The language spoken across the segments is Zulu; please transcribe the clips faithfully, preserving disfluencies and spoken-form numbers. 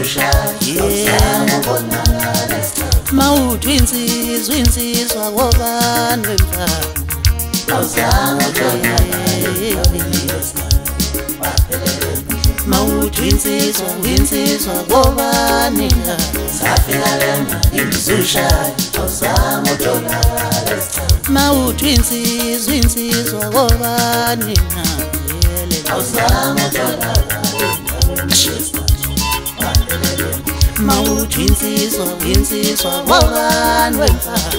Mawuthi insizwa insizwa ngobani wemfana Mawuthi insizwa insizwa ngobani Mawuthi insizwa insizwa ngobani Mawuthi insizwa insizwa ngobani wemfana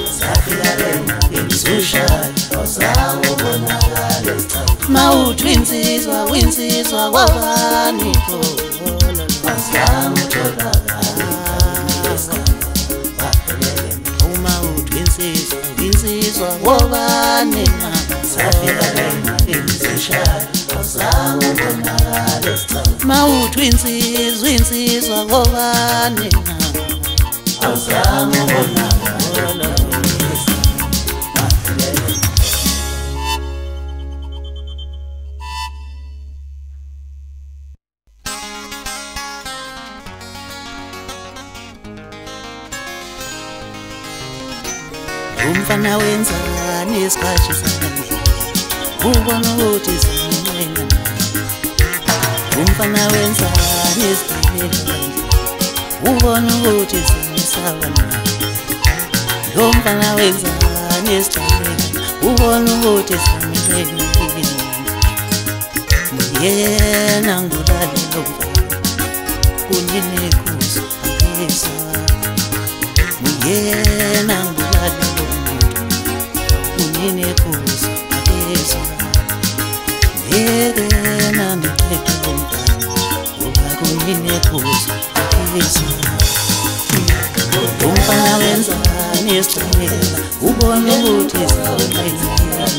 Mawuthi insizwa insizwa ngobani Mawuthi insizwa insizwa ngobani Mawuthi insizwa insizwa ngobani Umfana wenzani isikhathi sami ubona ukuthi sinenga Umfana wenzani isikhathi ubona ukuthi sinisabana Umfana wenzani isikhathi ubona ukuthi sinenga Yena ngulala lo kunini kuzo akesa Yena ngulala lo kunini kuzo akesa Yena ngulala lo kunini kuzo akesa Umfana wenzani isikhathi ubona ukuthi sinenga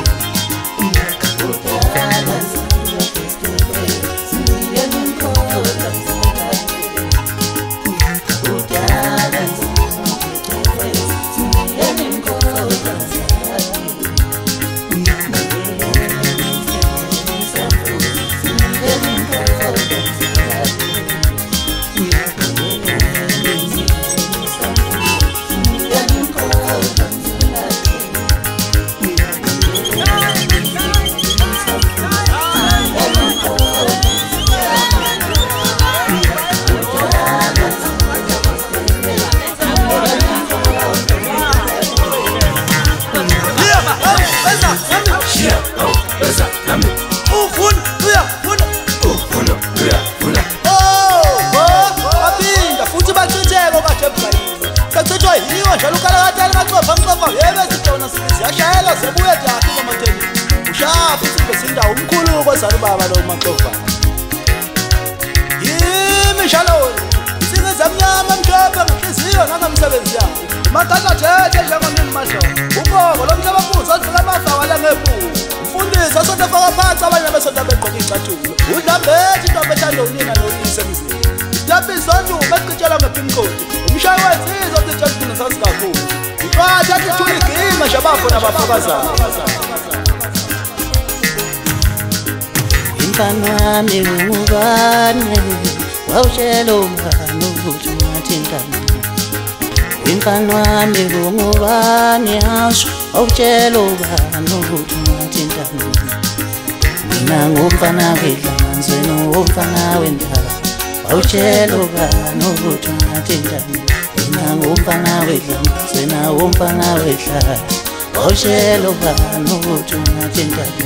Baba lo macofa yimi shalom singezamnyama mhlophe ngihliziyo nangamsebenzi yakho mathatha thethe njengomini masho uboko lo mhlaba futhi azila mafa wala ngepu mfundisi asonto faka phansi abanye besonto begqoka icathulo udlambethi into bethanda unina noyise emzini Dabi sonto beqitshela ngepimcode umshayi wensizwa othitshela ukuthi sasikakhulu ifathi athi thula igima nje abafo nabafakazayo Umfana ngubani wawutshela umngani ukuthi ungathintana Umfana ngubani asho wawutshela umngani ukuthi ungathintana Mina ngumfana wedlamanzwe nomfana wendaba wawutshela umngani ukuthi ungathintana Mina ngumfana wedlamanzwe nomfana wedlala wawutshela umngani ukuthi ungathintana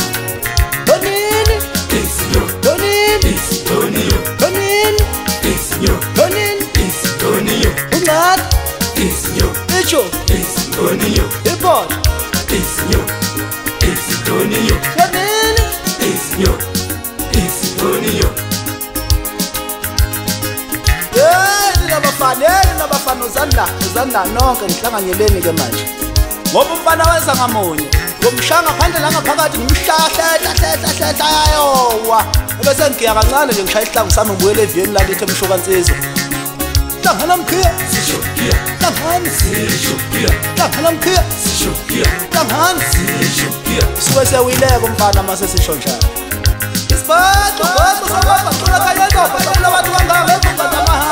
Tonio, Tonin, Isnyo, Tonin, Istonio, Ungat, Isnyo, Icho, Istonio, Ipot, Isnyo, Istonio, Tonin, Isnyo, Istonio. Eh, nabafana, nabafana uzanda, uzanda nonke nihlanganyeleni ke manje. Ngoba umfana wenza ngamunye, ngomshanga phandle la ngaphakathi ngimhlahla hla hla hla yowa. Bese ngiya kancane nje ngishaya ihlangu sami ngibuyele eviyeni lakithi emshoka nsizwa Hlangana mkhiya sishokiya Hlangana sishokiya Hlangana mkhiya sishokiya Hlangana sishokiya Suwe sewileke umfana mase sisho njalo Isibhaxo ngoba sobaba cula kayeza ubhaxela abantu kangaka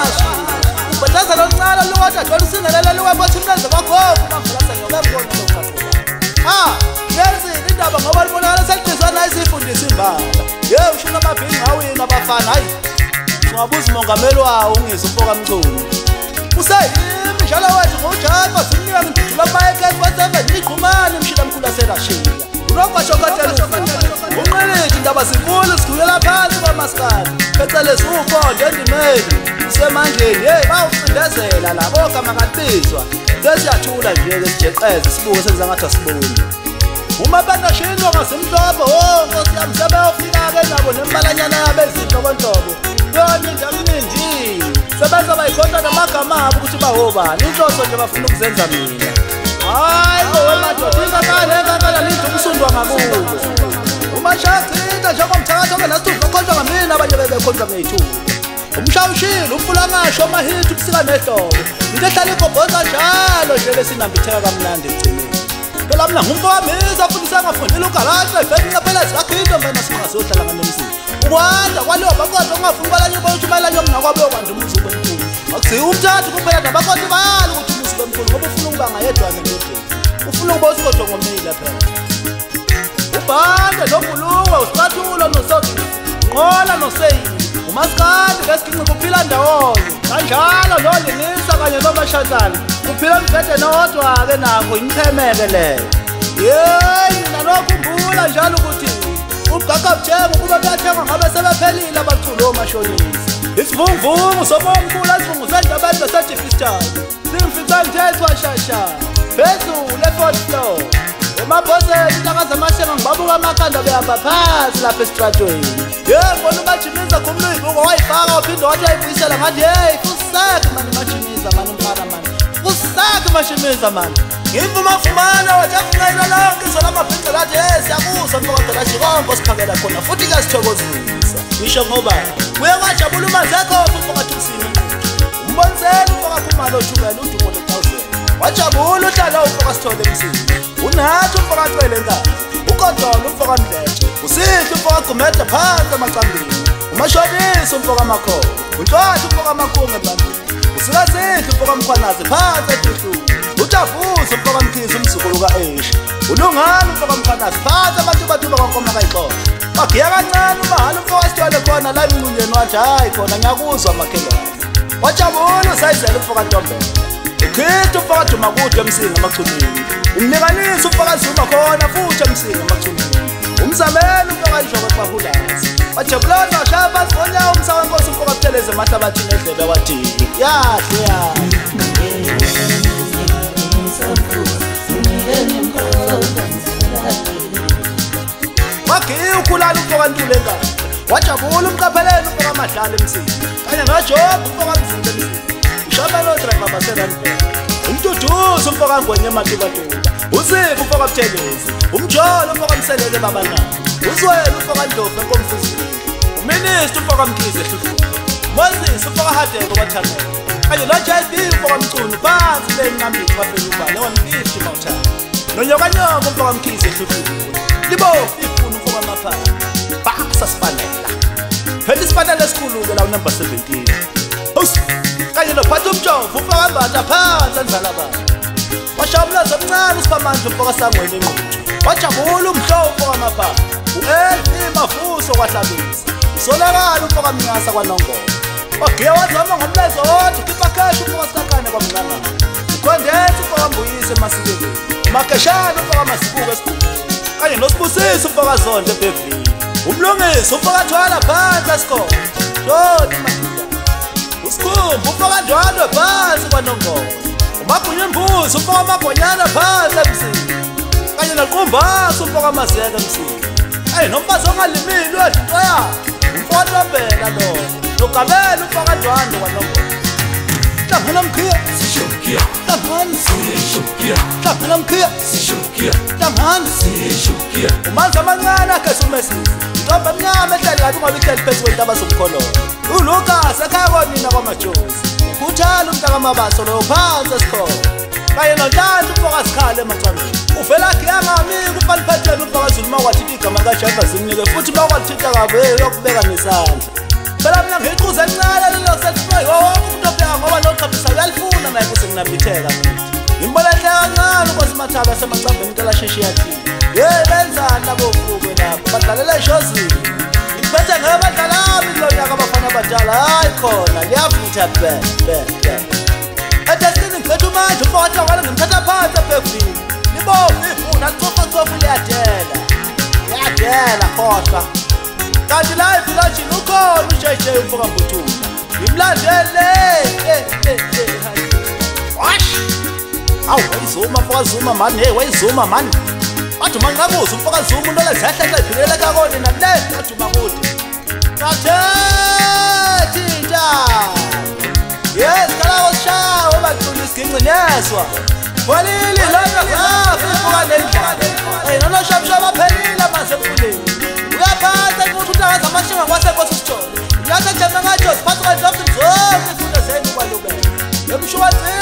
luwata dolu singelele luwaphatha umlenze kagogo mangilasa ngiyobembona lokukhathela ah yenzi indaba ngoba libonakala selidizwana isifundisa imbala ye ushona amabhingi ngawina abafana hayi ungabuza umongameli wawo ungizwe umfoka mculo usayimi njalo wethu ngojapa simnika ngidudula mayeke kwaseve niqhumane mshila mkhulu aserashiya unokwasho katela unqelile indaba zinkulu sikhulela phansi kwamaskadi phecelezi ukhonde endimeli usemandleni hey bawucindezela labo kama kabizwa sesiyathula nje ke sijeqeze sibuke senza ngathi asiboni uma banashini ngasimhlobo oh nkosi yami sebeyofika ke nabo nembalanyana yabezinto kwenhlobo yona indamnindi sebenza bayikhonza namagama abo ukuthi bahobani inhloso nje bafuna ukuzenza mina hayi ngowe madoda ingakale ngakala lithi umsundwa ngakubo uma shaqinda njengomthakathi ongenasithupha okhonjwa ngamina abanye bebekhonjwa ngeyithuba umshawushile umfula ngasho amahithi ubusika nehlobo into ehlala igobhoza njalo nje lesinambitheka kamnandi egcineni phela mina ngumfowamisa futhi angafundile ugalatra eveni ngaphela zikakhindo mina singazohlala nganemzini ukwanda kwaleyo bakodwa ungafuni balanye ukuthi balanye mina kwabe yokwanda umuzi ubemkhulu akuziwa umthathu kuphela nabakodwa bali ukuthi umuzi ubemkhulu ngoba ufuna ukuba ngayedwana endodeni ufuna ukuba usikodwa ngomile phela ubhande nobhuluwe usicathulo nosogisi nqola noseyini umaskandi lesigingqi kuphila ndawonye kanjalo nolingisa kanye nomashatana kuphila mfede nodwa-ke nakho imphemeke leyo yeyi nanokhumbula njalo ukuthi ubugagabuthenga ukuba kuyathengwa ngabe sebephelile abaculo omashonisa isivunguvungu somomkhulu esivungu sendabantu besejifistani simfica mthethwa shasha phezulu e-fourth floor emabhoseni intaka zamashenga ngibabuka amakhanda behamba phansi lapha esitratweni ye ngibona umajimiza khumluyibuko wayifaka waphinde wathi wayibuyisela ngathi heyi fusake mani majimiza mani umfana mani fusake mashimiza mani ngimvumafumana wathi afunayila lonke izona amabhinca lathi he siyabuza mfokadela jikonko sikhangela khona futhi kuyasithokozisa ngisho ngoba kuye kwajabula umazekhofu mfokathi usini umboniseni umfokaphumalo ojubela udumo le-thousand wajabula uhlala umfoka sithole emsini unathi umfoka cwele nkani ukodolo umfoka mdletshe usihle umfoka gumeda phansi amacambini umashonisa umfoka amakhona untwathi umfoka amakhungu ebantwini usikasihle umfoka mkhwanazi phansi eduhluni utavuza umfoka mkhizi umzukulu ka-esha ulungani umfoka mkhwanazi phansi abantu batuba kwankoma kayixona bagiya kancane umahali umfoka sithole khona la emlunjeni wathi hayi khona ngiyakuzwa makhelwane wajabula usayizela umfoka ntombela ukhitha umfoka duma kude emsini amachumini umnikanisa umfoka zuma khona futhi emsini amachumini umzamela umfoka njobe kubahulazi wajabulana washaya phansi ngonyawo umsa wenkosi umfoka butheleze emahlabathini edlebe wathi yahle yahle wagiya ukhulala umfoka ntule ngani wajabula umqapheleni umfoka amadlala emsini kanye nojoba umfoka mzimba emsini ushamelo driver baseranibheka umduduza umfoka ngwenye ematubatuba uzive umfoka buthelezi umjolo umfoka mselele babanani uzwele umfoka ndlovu enkomfuzini uminista umfoka mkhizi ehluhluni moses umfoka hadeko kwathanela kanye no-J B umfoka mcunu phansi le nqambini bafela ubale one fifty mawuthana nonyokanyoko umfoka mkhizi ehluhluni libofu ifuna umfoka amaphana basa sifanela phela isifanele esikhulu-ke la unumber seventeen kanye nophatha umjovo umfoka mbatha phansi andlala abantu washabulaza omncane usiphamandla umfoka sangweni enquthu wajabula umhlobo umfoka amaphana u-elfi mafuso kwahlabisa usolakala umfoka mnyasa kwanongoma wagiya wazama ngomlezo wodwa ukhipha khesha umfoka sikakane kwamnqanana ukhondetha umfoka mbuyise emasikekeni umakeshana umfoka masibuko esibhumeni kanye nosibusisa umfoka zonde ebhevini umlungisi umfoka thwala phansi esikole shoni madoda usikhumba umfoka ndwandwe phansi kwanongoma umagwinya imbuzi umfoka amagonyana phansi emsini kanye noqumbasi umfoka amazeka emsini ayi nomfazi ongalimili wedinto yakhe umfoka ntombela lo nogabela umfoka ndwandwe kwanongoma hlangana mkhiya sishokia hlangana sishokia hlangana mkhiya sishokia hlangana sishokia umanzi amancane akhe sumesisi intombi emnyama ehleli kabi ngoba ihleli phezu kwentaba zomkhololo uLukas ekhaya konina kwamajosi ukhuthala umntakamabaso loyo phansi esikhona kanye nontanta umfoka zikhale emacambini uvela agiya ngamika upaliphetheni umfoka zulu uma kwathi igama kaJehova zimnike futhi uma kwathitha kabe uyokubeka nesandla phela mina ngiyiquze encane lo selfboy wonke umuntu obheka ngoba lo qhaphisa uyalifuna naye kuse nginabitheka mina ngimbolehle kancane uNkosi Mathaba semacambeni intela sheshe yathi hey benzani labo fuke lapho badlalela ishozini ngiphethe ngebadlalami lo nyaka abafana abadala hayi khona liyavutha be be be edestini ngiphethe manje umfowethu wala ngimthatha phansi ebhevini libomvu ifuna licofa cofa liyadela liyadela khohlwa kanti la evillage ukhona uJJ umfoka Mbuthuma ngimlandele eh eh eh wash awu wayizuma mfoka Zuma man hey wayizuma man wathi mangakuza umfoka Zuma into lezehlela iphilela kakone nale wathi makude kathetha yes kala oshawo baqulisa iginqinyeswa walili lona ngafi mfoka lendlala hey nona shabshaba phelile mase emfuleni uyaphatha ukuthi utakaza amashinga kwasekosi sitsholo yatha njema ngathi siphatha kanjani zonke ifundo zenu kwalubela emshwazi